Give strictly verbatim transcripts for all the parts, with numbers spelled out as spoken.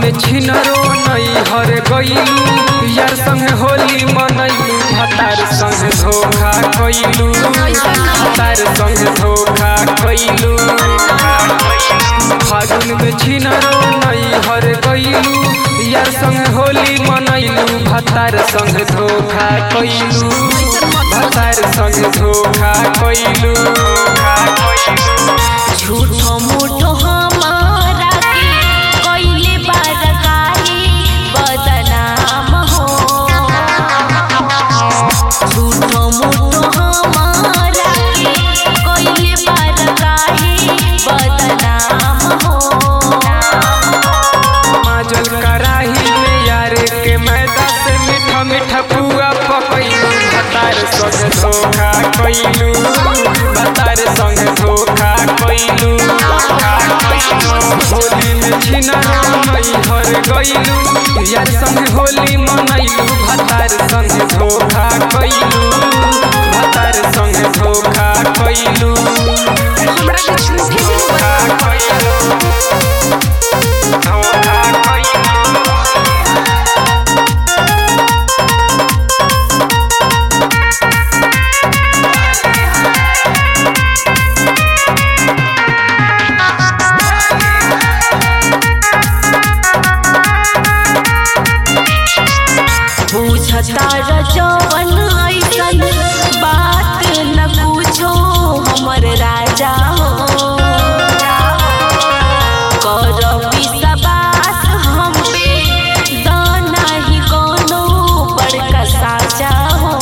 में छिनरो नहीं हर गईलू, यार संग होली मनैलू, भतार संग धोखा कइलू, भतार संग धोखा कइलू। फागुन में छिनरो नहीं हर गईलू, यार संग होली मनैलू, भतार संग धोखा कइलू, भतार संग धोखा कइलू। झूठो मूठो हमारा के कइले बारगाही बदनाम हो, झूठो मूठो हमारा के कइले बारगाही बदनाम हो। माजल कराही में यार के मैदा से मीठा मीठा पुआ पकइलू, भतार संग धोखा कइलू, भतार संग धोखा कइलू। होली में छिनरो नहीं हर गइलू, यार संग होली मनैलू, भतार संग धोखा कइलू, भतार संग धोखा कइलू। हमरा के झूठे धोखा कइलू, धोखा कइलू। बुझता रजवन ऐसन बात न पूछो हमर राजा हो, कर विश्वास हम पे दाना ही कोनो बड़का साजा हो।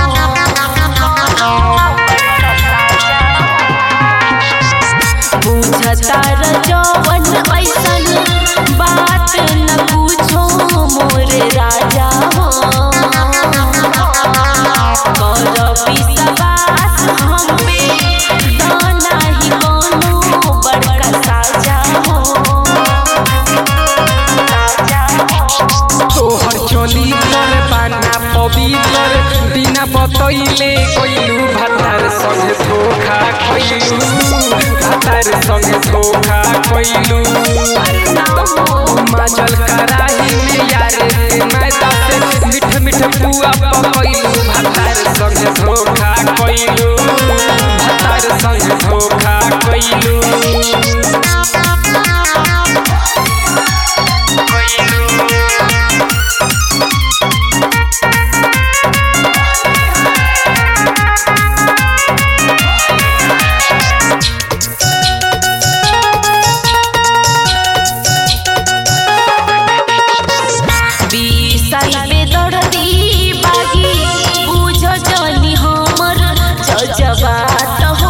बुझता रजवन ऐसन बात न पूछो मोर राजा हो, कर विश्वास हम पे दाना ही कोनो बड़का साजा हो। तोहर चोली पर बाना पवित्र, बिना बतैले कइलू, भतार संग धोखा कइलू, भतार संग धोखा कइलू। माजल कराही में यार के मैदा से मीठ मीठ पुआ पकइलू, भतार संग धोखा कइलू, भतार संग धोखा कइलू। जज्बात हो,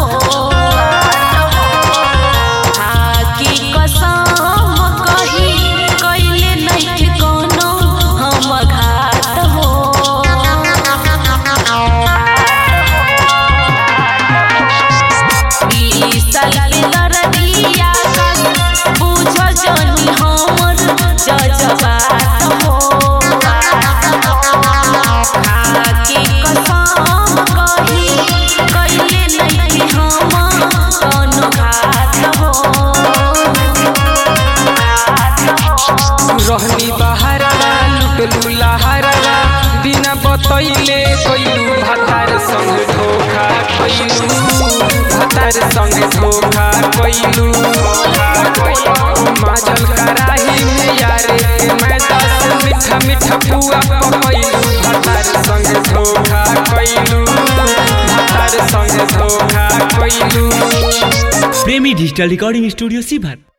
हाकी कसम कही कइले नहीं कोनो हम घात हो। ई साल के दर्दिया बुझ जनी हमर जज्बात हो, हाकी कसम कही कइले नहीं हम कोनो घात हो। रहनी बहारा लुटलू लहारा, बिना बतैले कइलू, भतार संग धोखा कइलू, भतार संग धोखा कइलू। माजल कराही में यार के मैदा से मीठा मीठा पुआ पकइलू, भतार संग धोखा कइलू, भतार संग धोखा कइलू। प्रेमी डिजिटल रिकॉर्डिंग स्टूडियो सीभर।